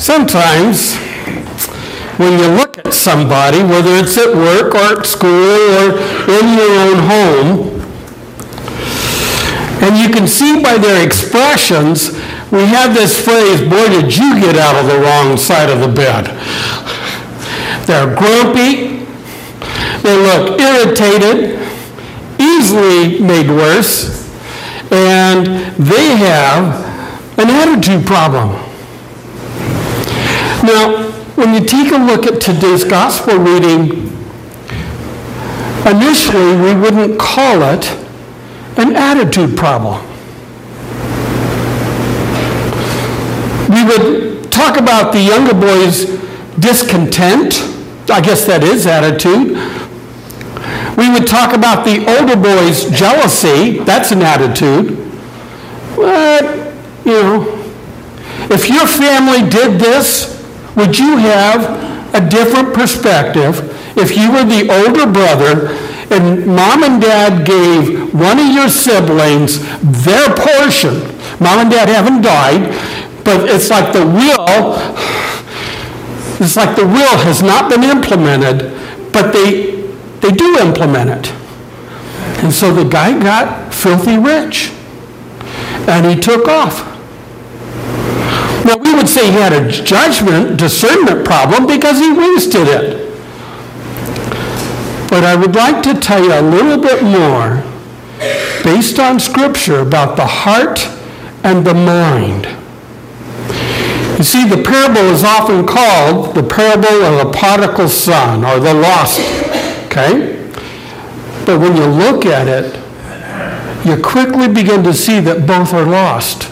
Sometimes, when you look at somebody, whether it's at work or at school or in your own home, and you can see by their expressions, we have this phrase, boy, did you get out of the wrong side of the bed. They're grumpy, they look irritated, easily made worse, and they have an attitude problem. Now, when you take a look at today's gospel reading, initially we wouldn't call it an attitude problem. We would talk about the younger boy's discontent. I guess that is attitude. We would talk about the older boy's jealousy. That's an attitude. But, if your family did this, would you have a different perspective if you were the older brother and mom and dad gave one of your siblings their portion? Mom and dad haven't died, but it's like the will has not been implemented, but they do implement it. And so the guy got filthy rich, and he took off. Now, we would say he had a discernment problem because he wasted it. But I would like to tell you a little bit more, based on Scripture, about the heart and the mind. You see, the parable is often called the parable of the prodigal son, or the lost, okay? But when you look at it, you quickly begin to see that both are lost.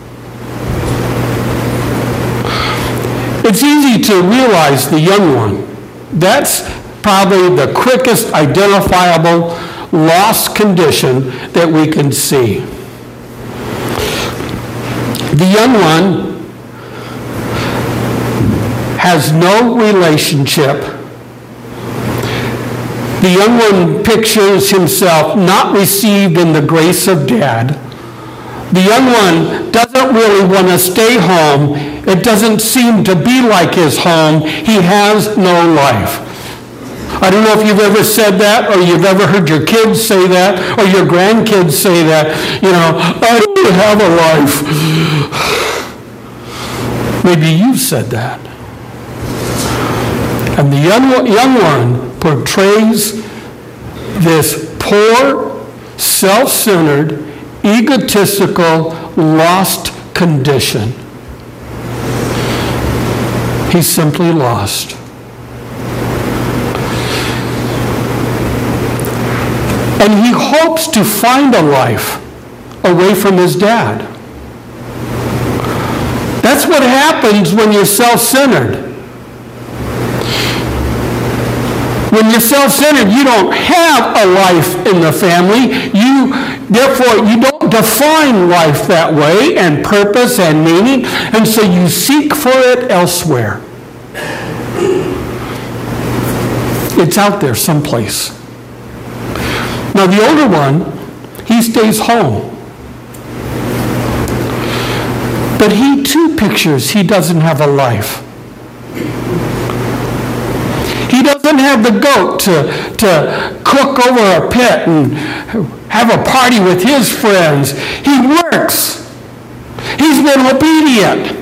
It's easy to realize the young one. That's probably the quickest identifiable lost condition that we can see. The young one has no relationship. The young one pictures himself not received in the grace of dad. The young one doesn't really want to stay home. It doesn't seem to be like his home. He has no life. I don't know if you've ever said that, or you've ever heard your kids say that, or your grandkids say that. I don't have a life. Maybe you've said that. And the young one portrays this poor, self-centered, egotistical, lost condition. He's simply lost. And he hopes to find a life away from his dad. That's what happens when you're self-centered. When you're self-centered, you don't have a life in the family. Therefore, you don't define life that way, and purpose and meaning, and so you seek for it elsewhere. It's out there someplace. Now, the older one, he stays home. But he too pictures he doesn't have a life. He doesn't have the goat to cook over a pit and have a party with his friends. He works. He's been obedient.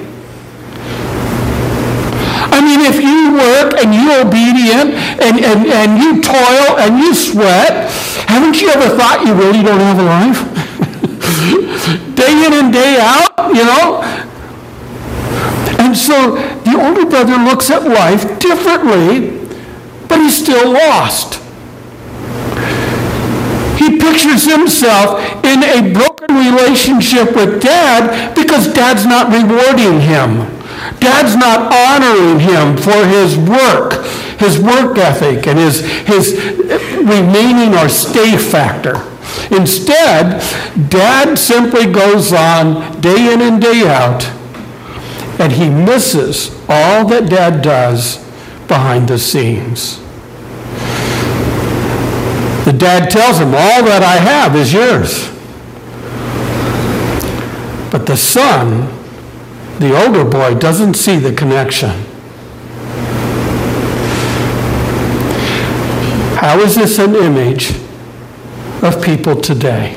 I mean, if you work and you're obedient and you toil and you sweat, haven't you ever thought you really don't have a life? Day in and day out, And so the older brother looks at life differently, but he's still lost. He pictures himself in a broken relationship with dad because dad's not rewarding him. Dad's not honoring him for his work ethic, and his remaining or stay factor. Instead, dad simply goes on day in and day out, and he misses all that dad does behind the scenes. The dad tells him, all that I have is yours. But the son The older boy doesn't see the connection. How is this an image of people today?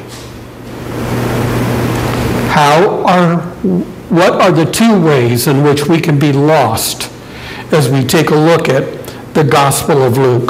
What are the two ways in which we can be lost as we take a look at the Gospel of Luke?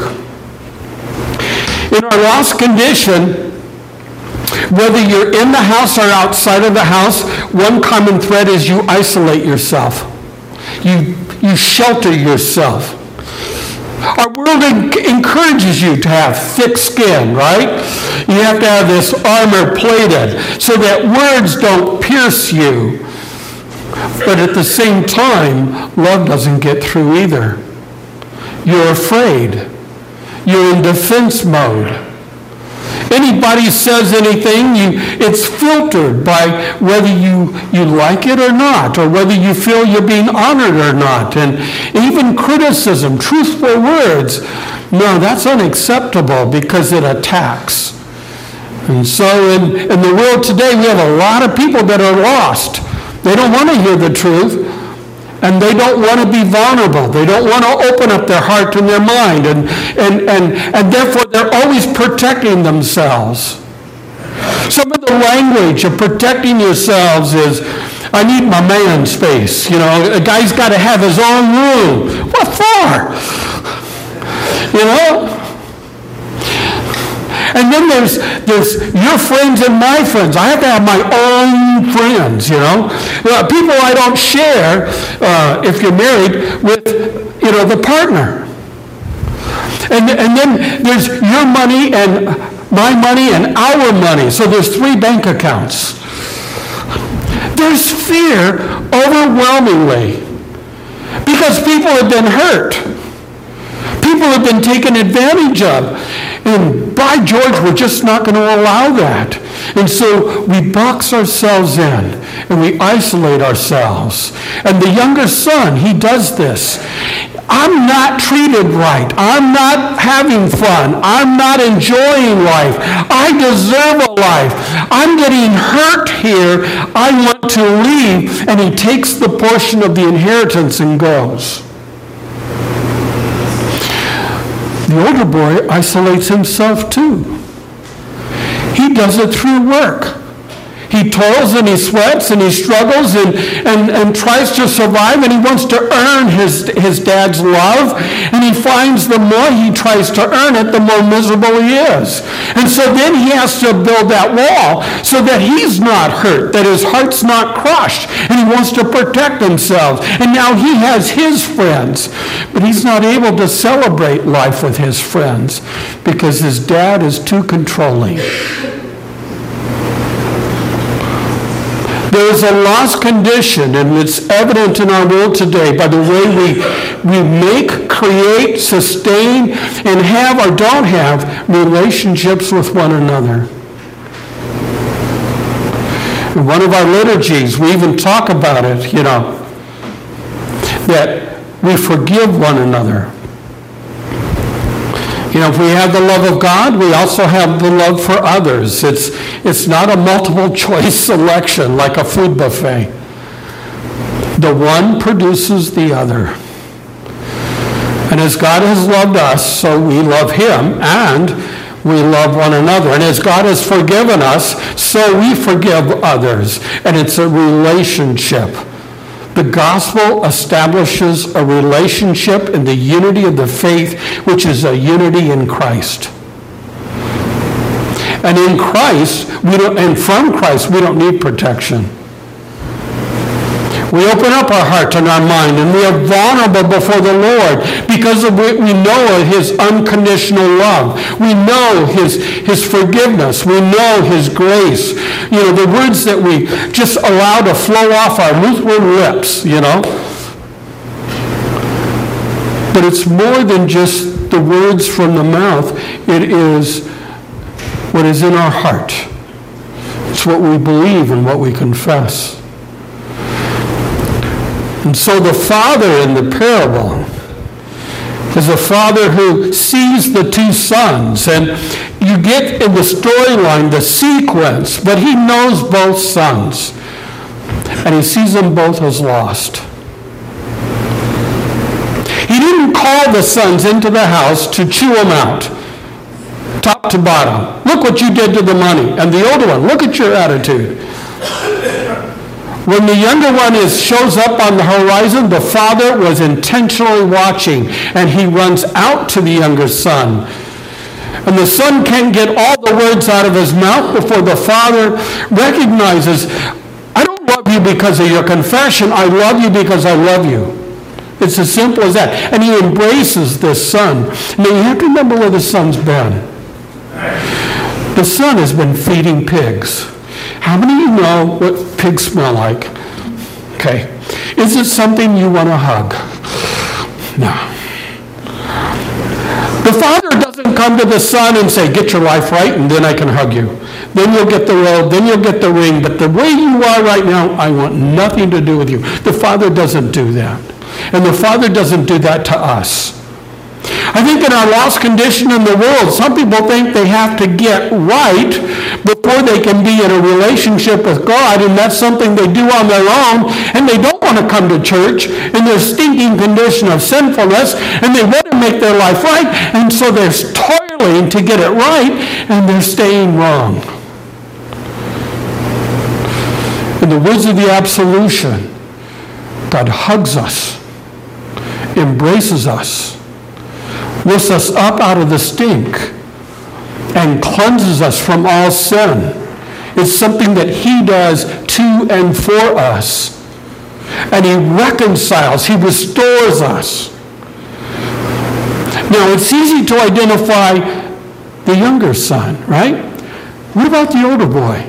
In our lost condition, whether you're in the house or outside of the house, one common thread is you isolate yourself. You shelter yourself. Our world encourages you to have thick skin, right? You have to have this armor plated so that words don't pierce you. But at the same time, love doesn't get through either. You're afraid. You're in defense mode. Anybody says anything, it's filtered by whether you like it or not, or whether you feel you're being honored or not. And even criticism, truthful words, no, that's unacceptable because it attacks. And so in the world today, we have a lot of people that are lost. They don't want to hear the truth. And they don't want to be vulnerable. They don't want to open up their heart and their mind. And therefore, they're always protecting themselves. Some of the language of protecting yourselves is, I need my man space. You know, a guy's got to have his own room. What for? You know? And then there's your friends and my friends. I have to have my own friends, you know. People I don't share, if you're married, with, the partner. And then there's your money and my money and our money. So there's 3 bank accounts. There's fear overwhelmingly because people have been hurt. People have been taken advantage of. And by George, we're just not going to allow that. And so we box ourselves in and we isolate ourselves. And the younger son, he does this. I'm not treated right. I'm not having fun. I'm not enjoying life. I deserve a life. I'm getting hurt here. I want to leave. And he takes the portion of the inheritance and goes. The older boy isolates himself too. He does it through work. He toils and he sweats and he struggles and tries to survive, and he wants to earn his dad's love, and he finds the more he tries to earn it, the more miserable he is. And so then he has to build that wall so that he's not hurt, that his heart's not crushed, and he wants to protect himself. And now he has his friends, but he's not able to celebrate life with his friends because his dad is too controlling. There is a lost condition, and it's evident in our world today by the way we make, create, sustain, and have or don't have relationships with one another. In one of our liturgies, we even talk about it, that we forgive one another. If we have the love of God, we also have the love for others. It's not a multiple choice selection like a food buffet. The one produces the other. And as God has loved us, so we love him, and we love one another. And as God has forgiven us, so we forgive others. And it's a relationship. The gospel establishes a relationship in the unity of the faith, which is a unity in Christ. And in Christ, and from Christ, we don't need protection. We open up our heart and our mind, and we are vulnerable before the Lord because of what we know of his unconditional love. We know his forgiveness. We know his grace. The words that we just allow to flow off our Lutheran lips, But it's more than just the words from the mouth. It is what is in our heart. It's what we believe and what we confess. And so the father in the parable is a father who sees the 2 sons. And you get in the storyline the sequence, but he knows both sons. and he sees them both as lost. He didn't call the sons into the house to chew them out, top to bottom. Look what you did to the money. And the older one, look at your attitude. When the younger one shows up on the horizon, the father was intentionally watching, and he runs out to the younger son. And the son can't get all the words out of his mouth before the father recognizes, I don't love you because of your confession, I love you because I love you. It's as simple as that. And he embraces this son. Now you have to remember where the son's been. The son has been feeding pigs. How many of you know what pigs smell like? Okay. Is it something you want to hug? No. The father doesn't come to the son and say, get your life right and then I can hug you. Then you'll get the robe, then you'll get the ring, but the way you are right now, I want nothing to do with you. The father doesn't do that. And the Father doesn't do that to us. I think in our lost condition in the world, some people think they have to get right before they can be in a relationship with God, and that's something they do on their own, and they don't want to come to church in their stinking condition of sinfulness, and they want to make their life right, and so they're toiling to get it right, and they're staying wrong. In the words of the absolution, God hugs us, embraces us, lifts us up out of the stink, and cleanses us from all sin. It's something that he does to and for us. And he reconciles, he restores us. Now, it's easy to identify the younger son, right? What about the older boy?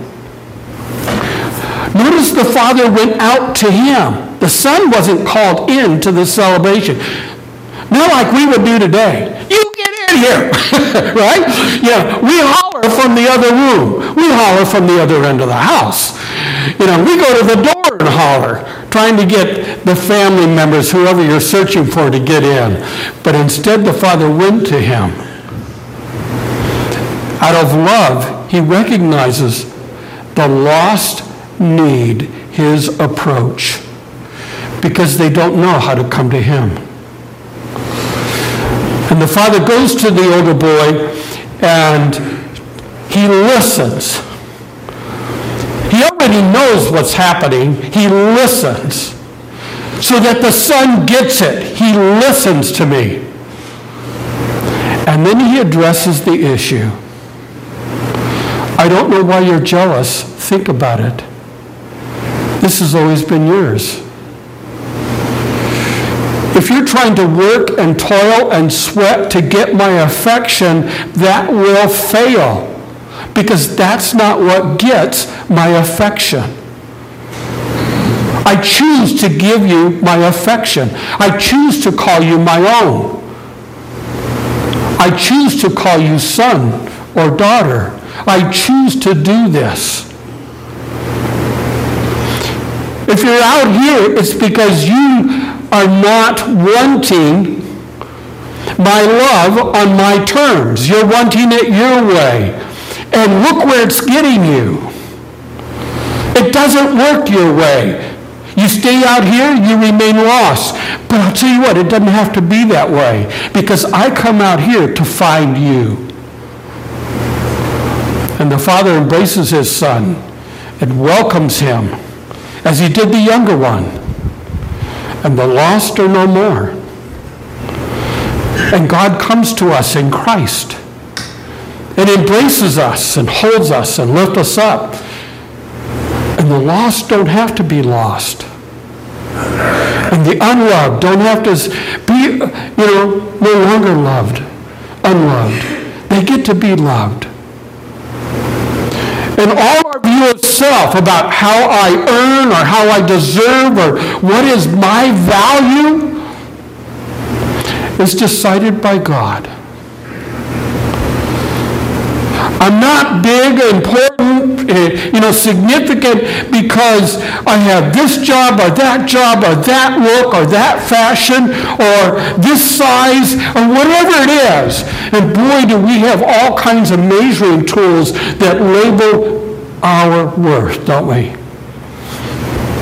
Notice the father went out to him. The son wasn't called in to the celebration. Not like we would do today. You get in here, right? Yeah, we holler from the other room. We holler from the other end of the house. We go to the door and holler, trying to get the family members, whoever you're searching for, to get in. But instead, the father went to him. Out of love, he recognizes the lost need his approach because they don't know how to come to him. And the father goes to the older boy and he listens. He already knows what's happening. He listens so that the son gets it. He listens to me. And then he addresses the issue. I don't know why you're jealous. Think about it. This has always been yours. If you're trying to work and toil and sweat to get my affection, that will fail. Because that's not what gets my affection. I choose to give you my affection. I choose to call you my own. I choose to call you son or daughter. I choose to do this. If you're out here, it's because you are not wanting my love on my terms. You're wanting it your way. And look where it's getting you. It doesn't work your way. You stay out here, you remain lost. But I'll tell you what, it doesn't have to be that way. Because I come out here to find you. And the father embraces his son and welcomes him as he did the younger one. And the lost are no more. And God comes to us in Christ and embraces us and holds us and lifts us up. And the lost don't have to be lost. And the unloved don't have to be, no longer loved, unloved. They get to be loved. And all our view of self about how I earn or how I deserve or what is my value is decided by God. I'm not big, important, significant because I have this job or that look or that fashion or this size or whatever it is. And boy, do we have all kinds of measuring tools that label our worth, don't we?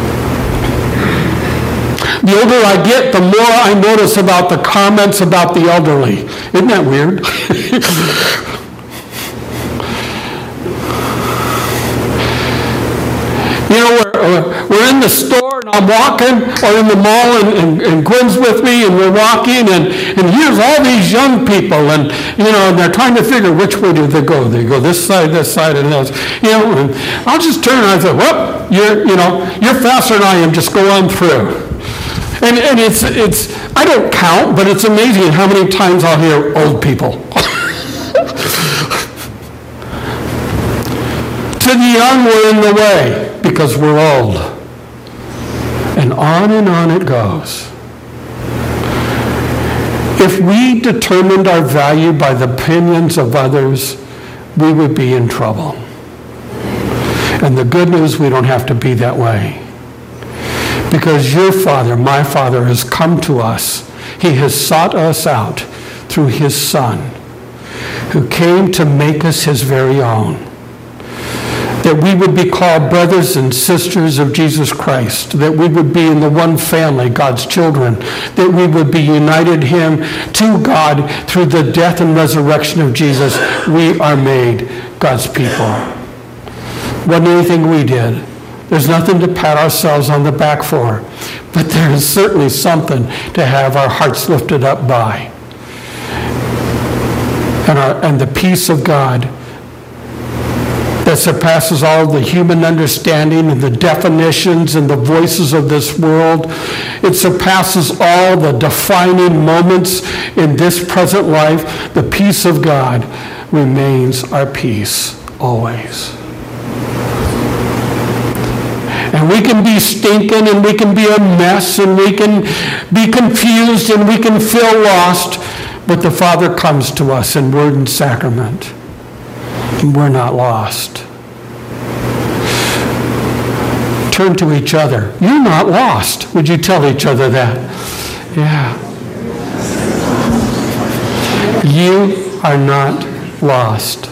The older I get, the more I notice about the comments about the elderly. Isn't that weird? You know, we're in the store and I'm walking, or in the mall, and Gwen's with me, and we're walking, and here's all these young people, and and they're trying to figure which way do they go. They go this side, and this. And I'll just turn and I say, well, you're faster than I am. Just go on through. And it's I don't count, but it's amazing how many times I'll hear old people. To the young, we're in the way because we're old. And on it goes. If we determined our value by the opinions of others, we would be in trouble. And the good news, we don't have to be that way. Because your Father, my Father, has come to us. He has sought us out through his Son, who came to make us his very own. That we would be called brothers and sisters of Jesus Christ, that we would be in the one family, God's children, that we would be united him to God through the death and resurrection of Jesus. We are made God's people. Wasn't anything we did. There's nothing to pat ourselves on the back for, but there is certainly something to have our hearts lifted up by. And the peace of God that surpasses all the human understanding and the definitions and the voices of this world. It surpasses all the defining moments in this present life. The peace of God remains our peace always. And we can be stinking, and we can be a mess, and we can be confused, and we can feel lost, but the Father comes to us in word and sacrament. And we're not lost. Turn to each other. You're not lost. Would you tell each other that? Yeah. You are not lost.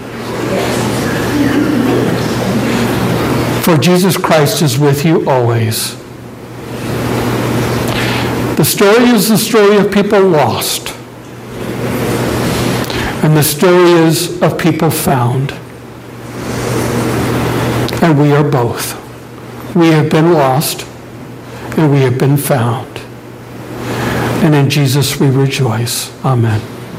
For Jesus Christ is with you always. The story is the story of people lost. And the story is of people found. And we are both. We have been lost, and we have been found. And in Jesus we rejoice. Amen.